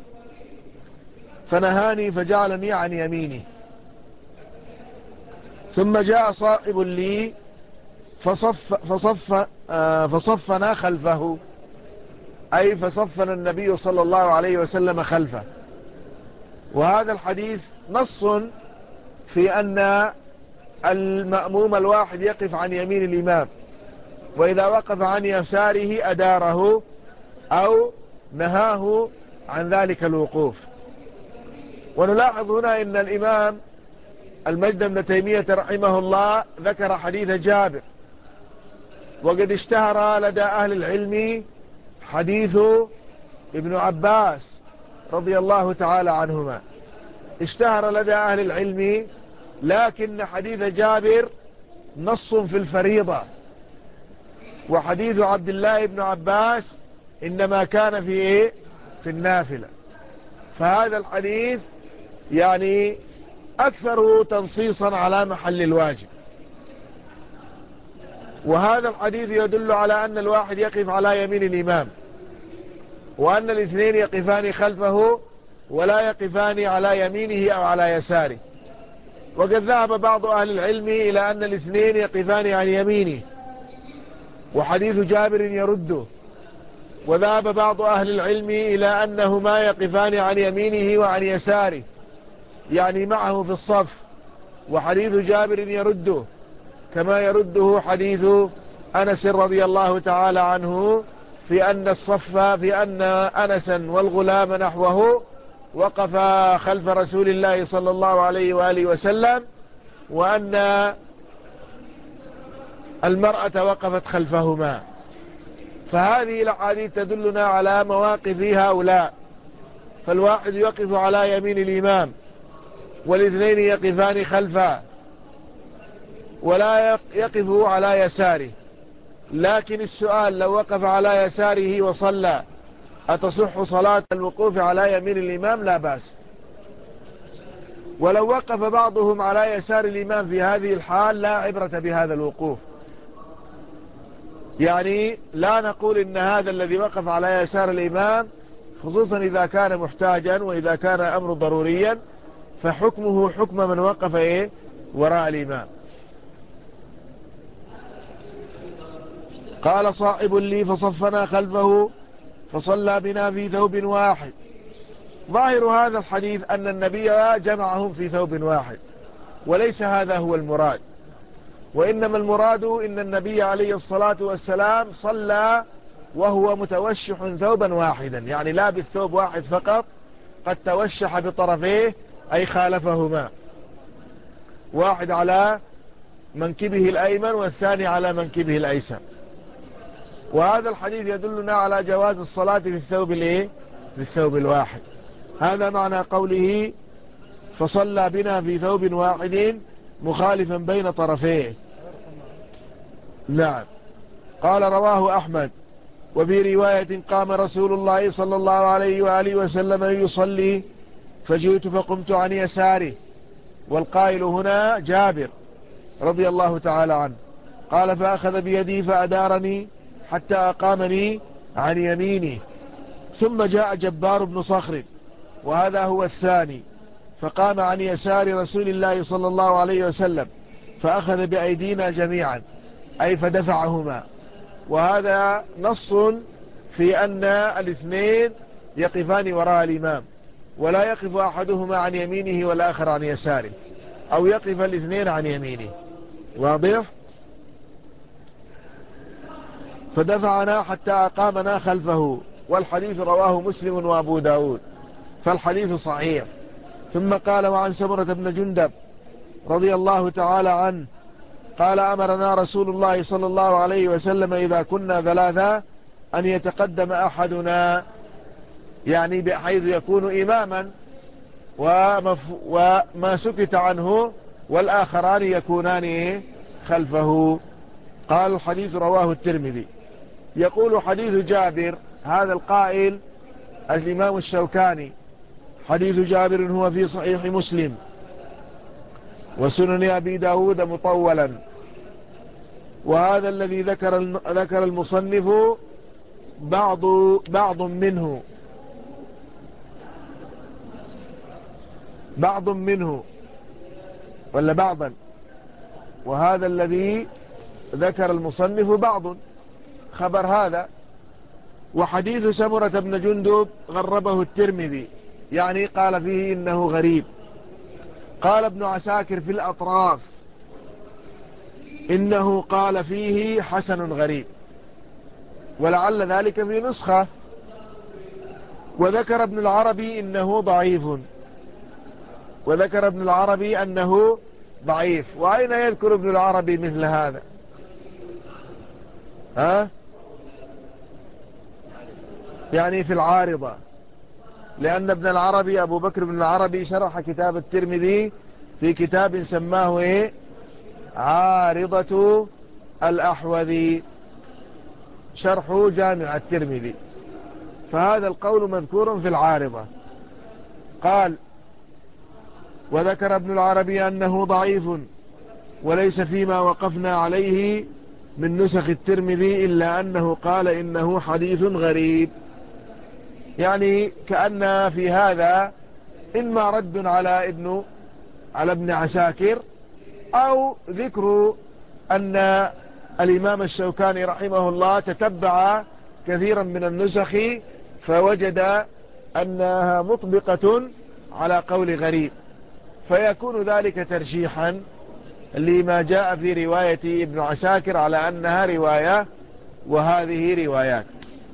فنهاني فجعلني عن يميني، ثم جاء صائب لي فصفنا خلفه، أي فصفنا النبي صلى الله عليه وسلم خلفه. وهذا الحديث نص في أن المأموم الواحد يقف عن يمين الإمام، وإذا وقف عن يساره أداره أو نهاه عن ذلك الوقوف. ونلاحظ هنا أن الإمام المجد بن تيمية رحمه الله ذكر حديث جابر، وقد اشتهر لدى أهل العلم حديث ابن عباس رضي الله تعالى عنهما، اشتهر لدى أهل العلم، لكن حديث جابر نص في الفريضة، وحديث عبد الله بن عباس إنما كان في إيه؟ في النافلة. فهذا الحديث يعني أكثر تنصيصا على محل الواجب. وهذا الحديث يدل على أن الواحد يقف على يمين الإمام، وأن الاثنين يقفان خلفه ولا يقفان على يمينه أو على يساره. وقد ذهب بعض أهل العلم إلى أن الاثنين يقفان عن يمينه، وحديث جابر يرده. وذهب بعض أهل العلم إلى أنهما يقفان عن يمينه وعن يساره، يعني معه في الصف، وحديث جابر يرده، كما يرده حديث أنس رضي الله تعالى عنه في أن الصف، في أن أنسا والغلام نحوه وقفا خلف رسول الله صلى الله عليه وآله وسلم، وأن المرأة وقفت خلفهما. فهذه الأحاديث تدلنا على مواقف هؤلاء، فالواحد يقف على يمين الإمام والاثنين يقفان خلفه ولا يقف على يساره. لكن السؤال: لو وقف على يساره وصلى أتصح صلاة الوقوف على يمين الإمام؟ لا بأس. ولو وقف بعضهم على يسار الإمام في هذه الحال لا عبرة بهذا الوقوف. يعني لا نقول إن هذا الذي وقف على يسار الإمام، خصوصا إذا كان محتاجا وإذا كان أمر ضروريا، فحكمه حكم من وقف وراء الإمام. قال صاحب لي فصفنا خلفه فصلى بنا في ثوب واحد. ظاهر هذا الحديث أن النبي جمعهم في ثوب واحد، وليس هذا هو المراد، وإنما المراد إن النبي عليه الصلاة والسلام صلى وهو متوشح ثوبا واحدا، يعني لابس ثوب واحد فقط، قد توشح بطرفيه أي خالفهما، واحد على منكبه الأيمن والثاني على منكبه الأيسر. وهذا الحديث يدلنا على جواز الصلاة في الثوب الواحد. هذا معنى قوله فصلى بنا في ثوب واحد مخالفا بين طرفيه. نعم. قال رواه أحمد وفي رواية قام رسول الله صلى الله عليه وآله وسلم يصلي فجئت فقمت عن يساره. والقائل هنا جابر رضي الله تعالى عنه. قال فأخذ بيدي فأدارني حتى أقامني عن يمينه. ثم جاء جبار بن صخر وهذا هو الثاني فقام عن يسار رسول الله صلى الله عليه وسلم فأخذ بأيدينا جميعا أي فدفعهما. وهذا نص في أن الاثنين يقفان وراء الإمام، ولا يقف أحدهما عن يمينه والآخر عن يساره، أو يقف الاثنين عن يمينه. واضح؟ فدفعنا حتى أقامنا خلفه. والحديث رواه مسلم وأبو داود، فالحديث صحيح. ثم قال وعن سمرة بن جندب رضي الله تعالى عنه قال أمرنا رسول الله صلى الله عليه وسلم إذا كنا ثلاثة أن يتقدم أحدنا، يعني بحيث يكون إماما وما سكت عنه والآخران يكونان خلفه. قال الحديث رواه الترمذي. يقول حديث جابر هذا القائل الإمام الشوكاني حديث جابر هو في صحيح مسلم وسنن أبي داود مطولا. وهذا الذي ذكر المصنف بعض منه ولا بعضا، وهذا الذي ذكر المصنف بعض خبر هذا. وحديث سمرة بن جندب غربه الترمذي، يعني قال فيه إنه غريب. قال ابن عساكر في الأطراف إنه قال فيه حسن غريب، ولعل ذلك في نسخة. وذكر ابن العربي إنه ضعيف، وأين يذكر ابن العربي مثل هذا؟ يعني في العارضة، لأن ابن العربي أبو بكر بن العربي شرح كتاب الترمذي في كتاب سماه عارضة الأحوذي، شرح جامع الترمذي، فهذا القول مذكور في العارضة. قال وذكر ابن العربي أنه ضعيف وليس فيما وقفنا عليه من نسخ الترمذي إلا أنه قال إنه حديث غريب. يعني كأن في هذا إما رد على ابن عساكر، أو ذكر أن الإمام الشوكاني رحمه الله تتبع كثيرا من النسخ فوجد أنها مطبقة على قول غريب، فيكون ذلك ترشيحا لما جاء في رواية ابن عساكر على أنها رواية وهذه روايات.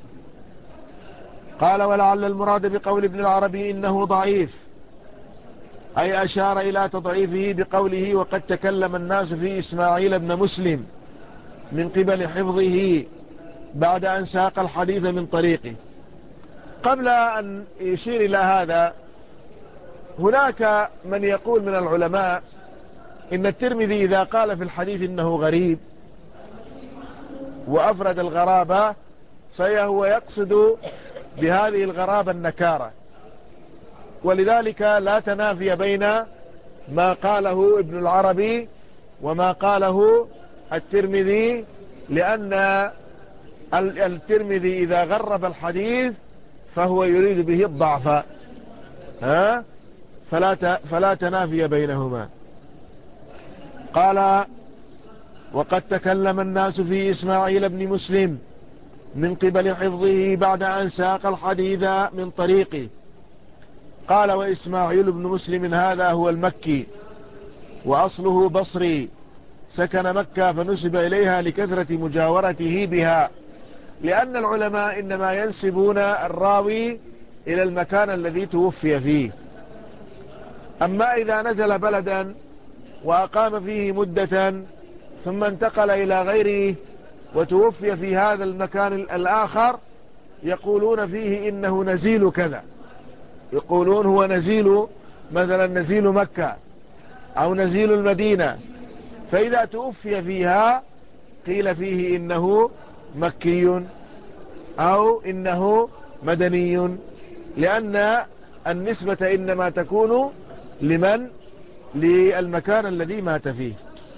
قال ولعل المراد بقول ابن العربي إنه ضعيف أي أشار إلى تضعيفه بقوله وقد تكلم الناس في إسماعيل بن مسلم من قبل حفظه بعد أن ساق الحديث من طريقه. قبل أن يشير إلى هذا، هناك من يقول من العلماء إن الترمذي إذا قال في الحديث إنه غريب وأفرد الغرابة فهو يقصد بهذه الغرابة النكارة، ولذلك لا تنافي بين ما قاله ابن العربي وما قاله الترمذي، لأن الترمذي إذا غرب الحديث فهو يريد به الضعف، فلا تنافي بينهما. قال: وقد تكلم الناس في إسماعيل بن مسلم من قبل حفظه بعد أن ساق الحديث من طريقه. قال: وإسماعيل بن مسلم هذا هو المكي، وأصله بصري، سكن مكة فنسب إليها لكثرة مجاورته بها، لأن العلماء إنما ينسبون الراوي إلى المكان الذي توفي فيه. أما إذا نزل بلدا وأقام فيه مدة ثم انتقل إلى غيره وتوفي في هذا المكان الآخر، يقولون فيه إنه نزيل كذا، يقولون هو نزيل، مثلا نزيل مكة أو نزيل المدينة، فإذا توفي فيها قيل فيه إنه مكي أو إنه مدني، لأن النسبة إنما تكون للمكان الذي مات فيه.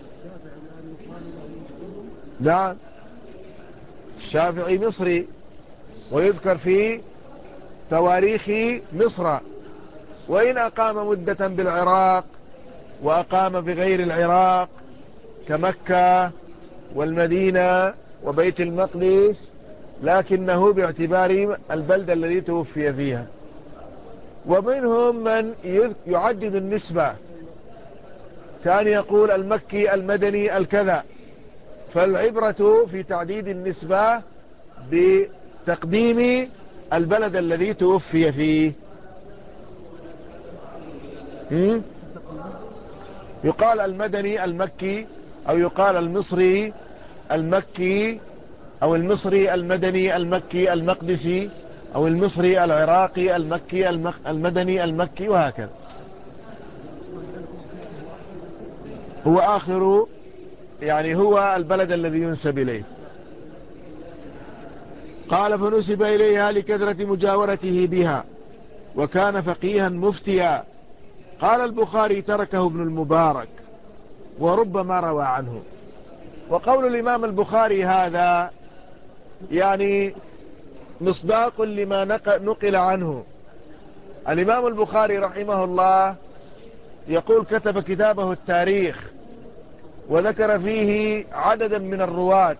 نعم، الشافعي مصري، ويذكر في تواريخ مصر، وإن أقام مدة بالعراق وأقام في غير العراق كمكة والمدينة وبيت المقدس، لكنه باعتبار البلدة الذي توفي فيها. ومنهم من يعدد النسبة، كان يقول المكي المدني الكذا، فالعبرة في تعديد النسبة بتقديم البلد الذي توفي فيه. يقال المدني المكي، أو يقال المصري المكي، أو المصري المدني المكي المقدسي، أو المصري العراقي المكي المدني المكي، وهكذا. هو آخر، يعني هو البلد الذي ينسب إليه. قال: فنسب إليها لكثرة مجاورته بها، وكان فقيها مفتيا. قال البخاري: تركه ابن المبارك وربما روى عنه. وقول الإمام البخاري هذا يعني مصداق لما نقل عنه. الإمام البخاري رحمه الله يقول: كتب كتابه التاريخ، وذكر فيه عددا من الرواة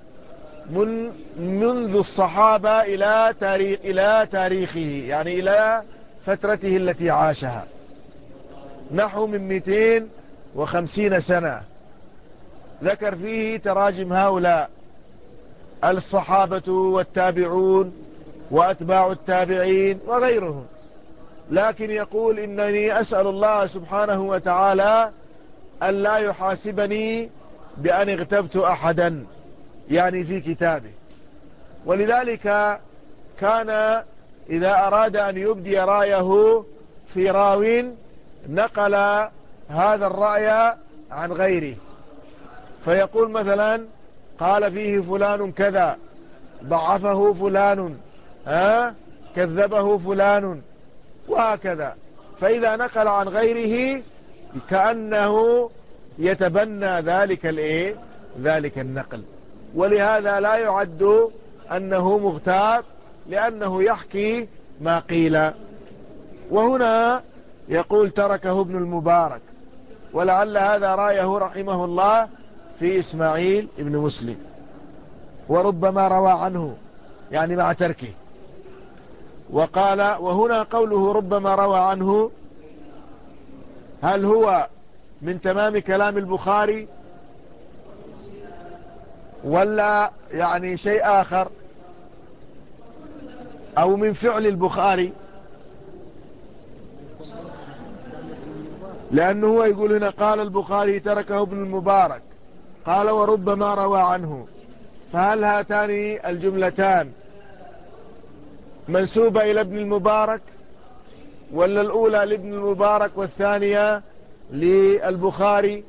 منذ الصحابة إلى تاريخه، يعني إلى فترته التي عاشها، نحو من 250 سنة. ذكر فيه تراجم هؤلاء الصحابة والتابعون وأتباع التابعين وغيرهم. لكن يقول: إنني أسأل الله سبحانه وتعالى أن لا يحاسبني بأن اغتبت أحدا، يعني في كتابه. ولذلك كان إذا أراد أن يبدي رأيه في راو نقل هذا الرأي عن غيره، فيقول مثلا: قال فيه فلان كذا، ضعفه فلان، كذبه فلان، وهكذا. فإذا نقل عن غيره كأنه يتبنى ذلك النقل، ولهذا لا يعد أنه مغتاب، لأنه يحكي ما قيل. وهنا يقول: تركه ابن المبارك، ولعل هذا رأيه رحمه الله في إسماعيل ابن مسلم، وربما روى عنه، يعني مع تركه. وقال: وهنا قوله ربما روى عنه، هل هو من تمام كلام البخاري ولا يعني شيء آخر، أو من فعل البخاري؟ لأنه هو يقول هنا: قال البخاري: تركه ابن المبارك، قال: وربما روى عنه. فهل هاتان الجملتان منسوبة إلى ابن المبارك، ولا الأولى لابن المبارك والثانية للبخاري؟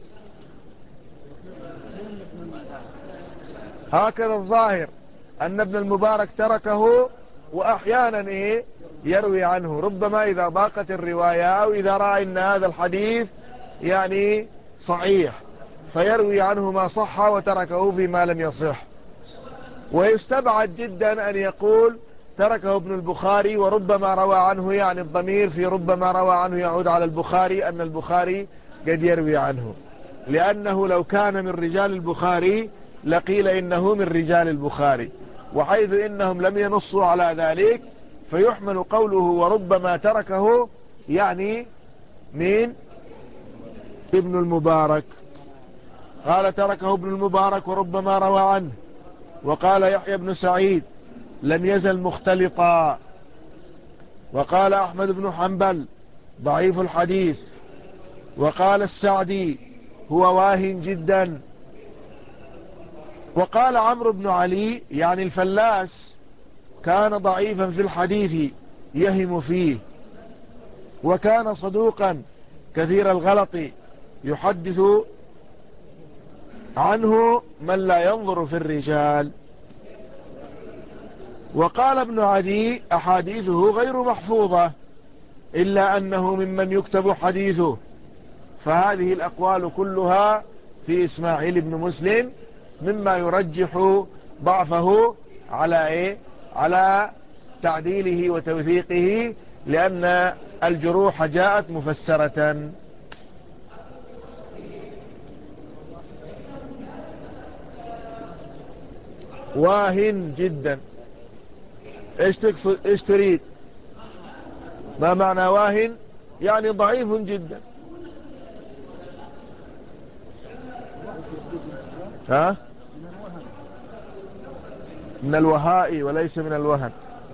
هكذا الظاهر، أن ابن المبارك تركه، وأحيانا يروي عنه، ربما إذا ضاقت الرواية، أو إذا رأى أن هذا الحديث يعني صحيح، فيروي عنه ما صح وتركه فيما لم يصح. ويستبعد جدا أن يقول تركه ابن البخاري وربما روى عنه، يعني الضمير في ربما روى عنه يعود على البخاري، أن البخاري قد يروي عنه، لأنه لو كان من رجال البخاري لقيل إنه من رجال البخاري، وحيث إنهم لم ينصوا على ذلك فيحمل قوله وربما تركه يعني من ابن المبارك. قال تركه ابن المبارك وربما روى عنه. وقال يحيى بن سعيد لم يزل مختلطا. وقال أحمد بن حنبل ضعيف الحديث. وقال السعدي هو واهن جدا. وقال عمرو بن علي يعني الفلاس كان ضعيفا في الحديث يهم فيه، وكان صدوقا كثير الغلط يحدث عنه من لا ينظر في الرجال. وقال ابن عدي أحاديثه غير محفوظة إلا أنه ممن يكتب حديثه. فهذه الأقوال كلها في إسماعيل بن مسلم مما يرجح ضعفه على إيه؟ على تعديله وتوثيقه، لأن الجروح جاءت مفسرة. واهن جدا، ايش تقصد، ايش تريد؟ ما معنى واهن؟ يعني ضعيف جدا. ها؟ من الوهاء وليس من الوهن.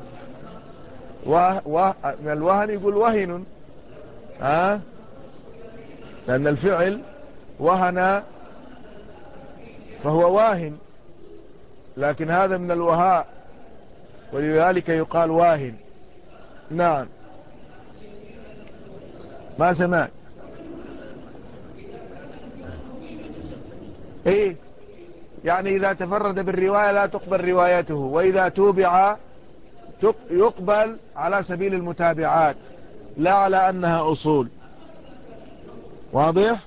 من الوهن يقول وهن، ها؟ لأن الفعل وهن فهو واهن، لكن هذا من الوهاء ولذلك يقال واهن. نعم. ما سمعت. ايه يعني إذا تفرد بالرواية لا تقبل روايته، وإذا توبع يقبل على سبيل المتابعات لا على أنها أصول. واضح؟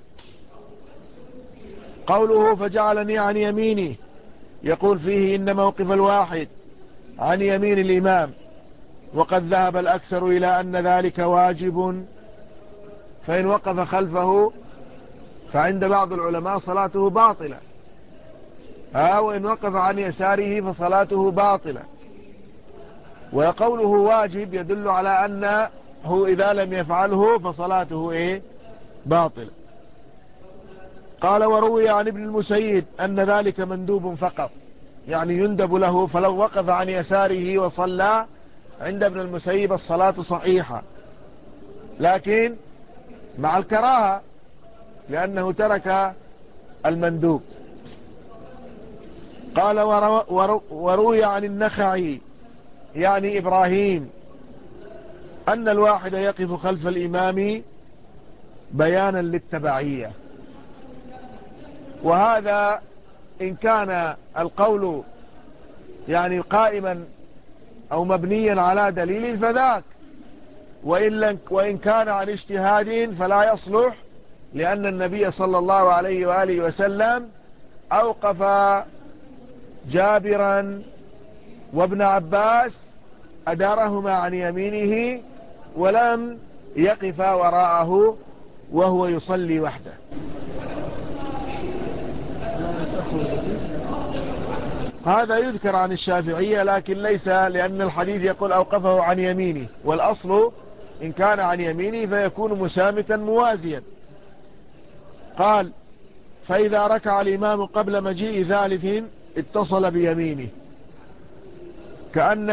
قوله فجعلني عن يميني، يقول فيه إن موقف الواحد عن يمين الإمام، وقد ذهب الأكثر إلى أن ذلك واجب، فإن وقف خلفه فعند بعض العلماء صلاته باطلة، وإن وقف عن يساره فصلاته باطلة. وقوله واجب يدل على أنه إذا لم يفعله فصلاته إيه؟ باطلة. قال وروي عن ابن المسيب أن ذلك مندوب فقط، يعني يندب له، فلو وقف عن يساره وصلى عند ابن المسيب الصلاة صحيحة، لكن مع الكراهة لأنه ترك المندوب. قال وروي عن النخعي يعني إبراهيم أن الواحد يقف خلف الإمام بيانا للتبعية. وهذا إن كان القول يعني قائما أو مبنيا على دليل فذاك، وإن كان عن اجتهاد فلا يصلح، لأن النبي صلى الله عليه وآله وسلم أوقف جابرا وابن عباس أدارهما عن يمينه ولم يقف وراءه وهو يصلي وحده. هذا يذكر عن الشافعية لكن ليس، لأن الحديث يقول أوقفه عن يمينه، والأصل إن كان عن يمينه فيكون مسامتا موازيا. قال فإذا ركع الإمام قبل مجيء ثالث اتصل بيمينه، كأن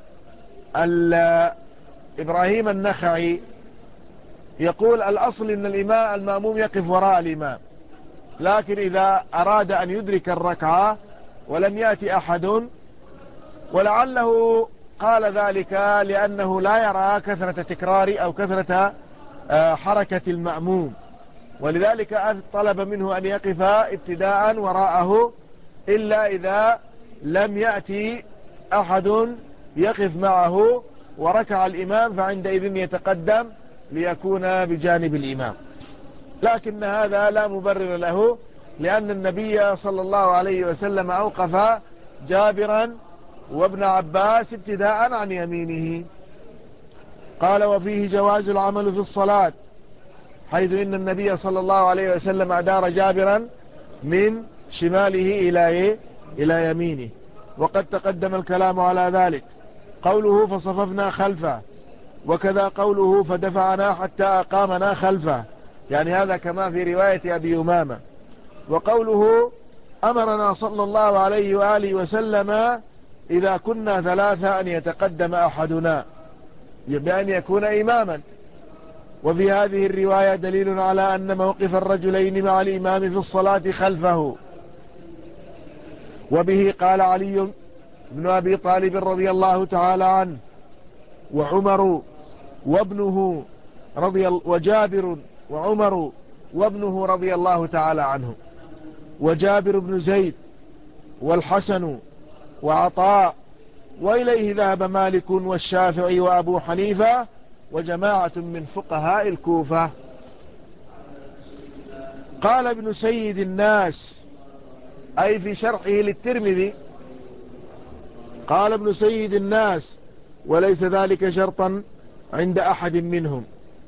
إبراهيم النخعي يقول الأصل إن المأموم يقف وراء الإمام، لكن إذا أراد أن يدرك الركعة ولم يأتي أحد، ولعله قال ذلك لأنه لا يرى كثرة تكرار أو كثرة حركة المأموم، ولذلك طلب منه أن يقف ابتداء وراءه إلا إذا لم يأتي أحد يقف معه وركع الإمام، فعندئذ يتقدم ليكون بجانب الإمام. لكن هذا لا مبرر له، لأن النبي صلى الله عليه وسلم أوقف جابرا وابن عباس ابتداء عن يمينه. قال: وفيه جواز العمل في الصلاة، حيث إن النبي صلى الله عليه وسلم أدار جابرا من شماله إلى يمينه، وقد تقدم الكلام على ذلك. قوله: فصففنا خلفه، وكذا قوله: فدفعنا حتى أقامنا خلفه، يعني هذا كما في رواية أبي أمامة. وقوله: أمرنا صلى الله عليه وآله وسلم إذا كنا ثلاثة أن يتقدم أحدنا، بأن يكون إماما. وفي هذه الرواية دليل على أن موقف الرجلين مع الإمام في الصلاة خلفه. وبه قال علي بن أبي طالب رضي الله تعالى عنه، وعمر وابنه وجابر وعمر وابنه رضي الله تعالى عنه، وجابر بن زيد والحسن وعطاء، وإليه ذهب مالك والشافعي وأبو حنيفة وجماعة من فقهاء الكوفة. قال ابن سيد الناس، أي في شرحه للترمذي، قال ابن سيد الناس: وليس ذلك شرطا عند أحد منهم،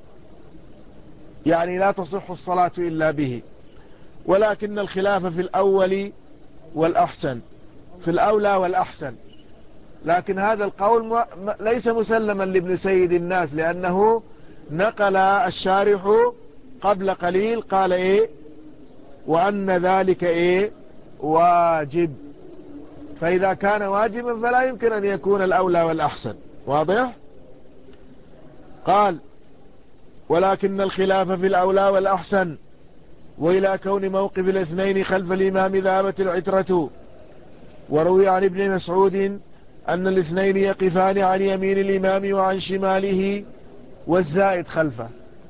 يعني لا تصح الصلاة إلا به، ولكن الخلاف في الأول والأحسن، في الأولى والأحسن. لكن هذا القول ليس مسلما لابن سيد الناس، لأنه نقل الشارح قبل قليل قال وأن ذلك واجب، فإذا كان واجبا فلا يمكن أن يكون الأولى والأحسن. واضح؟ قال: ولكن الخلاف في الأولى والأحسن، وإلى كون موقف الاثنين خلف الإمام ذهبت العترة. وروي عن ابن مسعود أن الاثنين يقفان عن يمين الإمام وعن شماله، والزائد خلفه،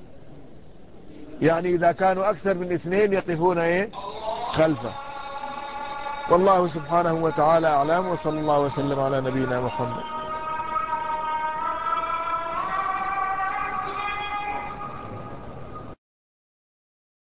يعني إذا كانوا أكثر من اثنين يقفون خلفه. والله سبحانه وتعالى أعلم، وصلى الله وسلم على نبينا محمد.